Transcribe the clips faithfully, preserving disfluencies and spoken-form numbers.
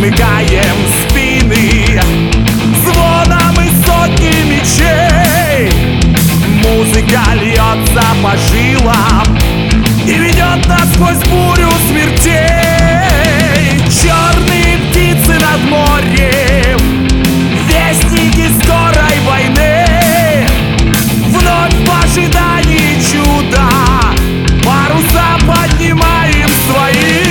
выжигаем спины звоном и сотни мечей. Музыка льется по жилам и ведет нас сквозь бурю смертей. Черные птицы над морем, вестники скорой войны. Вновь в ожидании чуда паруса поднимаем свои.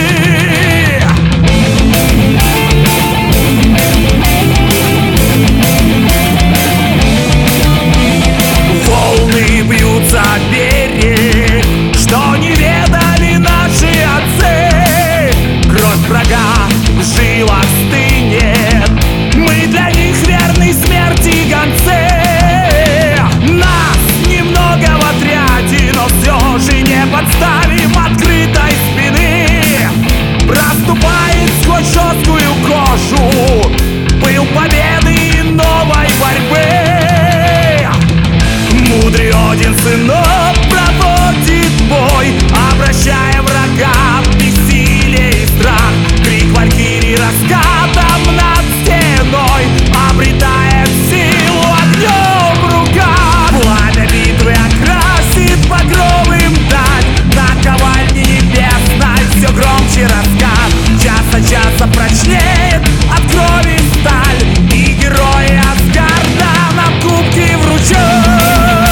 Волны бьются о берег, что не ведали наши отцы. Кровь врага в жилах стынет, мы для них верны смерти гонцы. Нас немного в отряде, но все же не подставим открытой спины. Проступает сквозь жесткую кожу пыл победы и новой борьбы. Мудрый Один сынов проводит бой, обращая врага в бессилие и страх. Крик валькирий раскатом над стеной обретает силу огнем в руках. Пламя битвы окрасит багровым даль, наковальне небесной все громче раскат. Час от часа прочнеет от крови сталь, и герои Асгарда нам кубки вручат.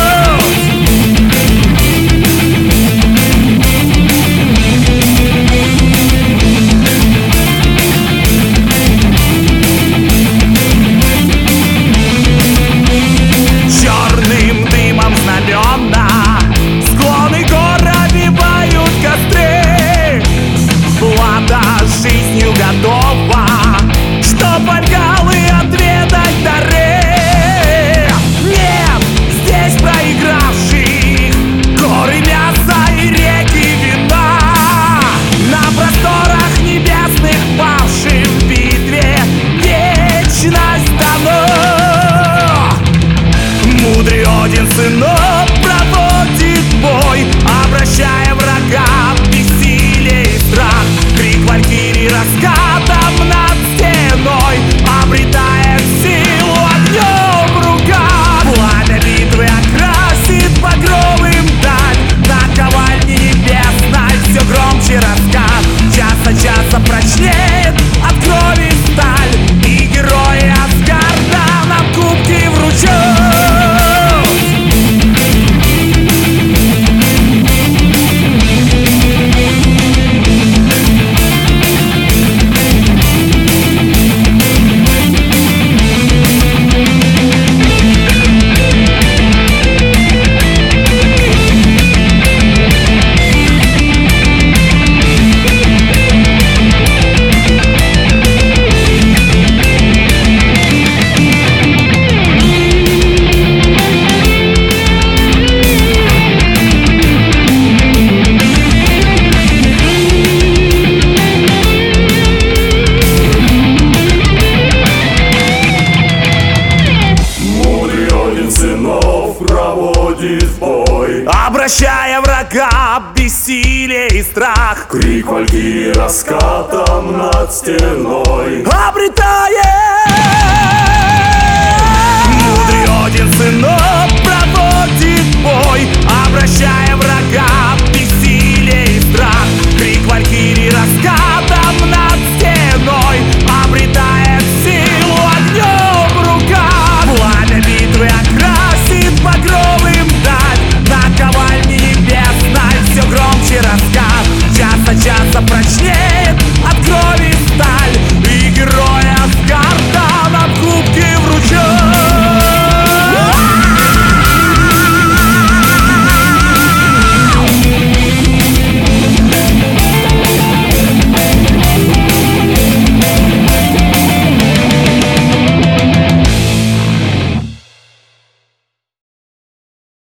Склоны гор обивают костры, Влада жизнью готова, чтоб Вальгаллы отведать дары. Нет здесь проигравших, горы мяса и реки вина. На просторах небесных павших в битве вечность дана. Мудрый Один сынов проводит бой, обращая врага в бессилие и страх. Крик валькирий раскатом над стеной обретает силу огнем в руках. Пламя битвы окрасит багровым даль, наковальне небесной все громче раскат. Час от часа прочнеет от крови сталь, и герои Асгарда нам кубки вручат. Обращая врага в бессилие и страх. Крик валькирий раскатом над стеной обретает